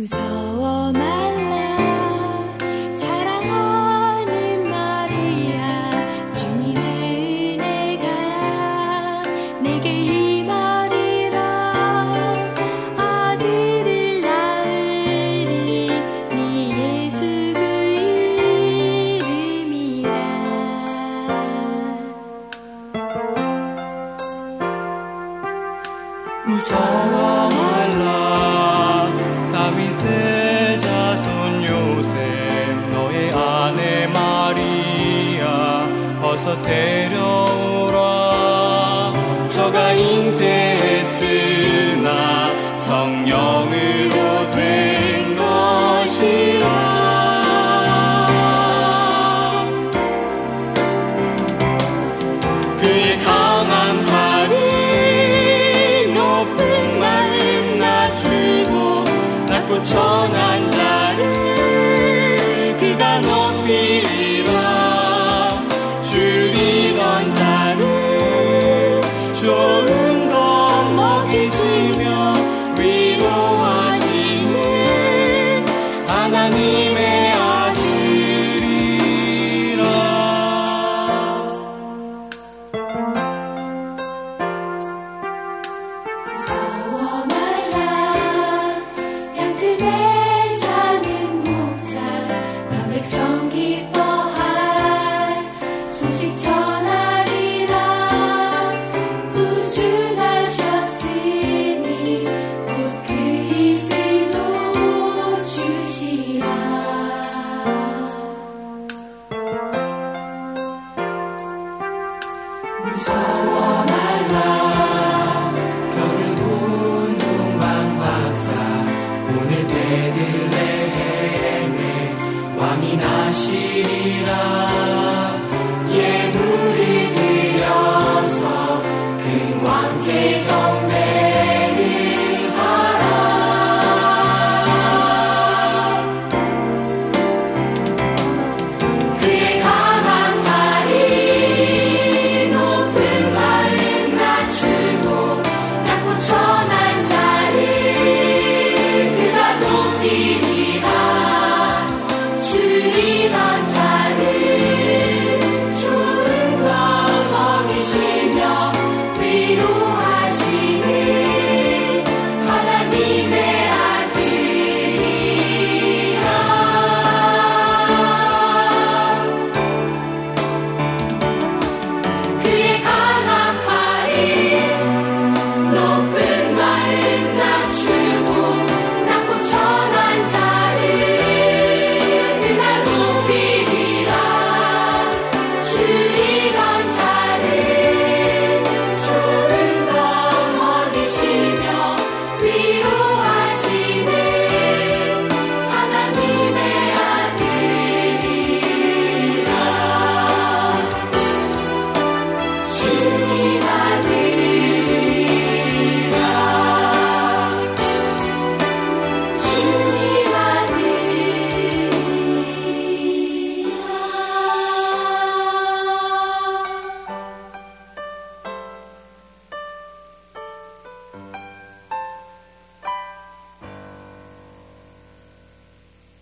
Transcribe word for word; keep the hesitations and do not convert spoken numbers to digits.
무서워 말라 사랑하는 마리아 주님의 은혜가 내게 임하리라 아들을 낳으리 네 예수 그 이름이라 무서워 말라 다윗의 자손 요셉 너의 아내 마리아 어서 데려오라 저가 잉태했으나 성령으로 된 것이라 그의 강한 팔이 높은 마음 낮추고 낮고 천한 자를 그가 높이리라 줄이던 자를 좋은 것 먹이시며 위로하시는 하나님의 아들이라 무서워 말라 양틈에 사는 목자 나 백성 기뻐할 소식 전하리라 구주나셨으니 곧 그리스도 주시라 무서워 말라 별을 본 동방 박사 오늘 베들레헴에 왕이 나시리라 예물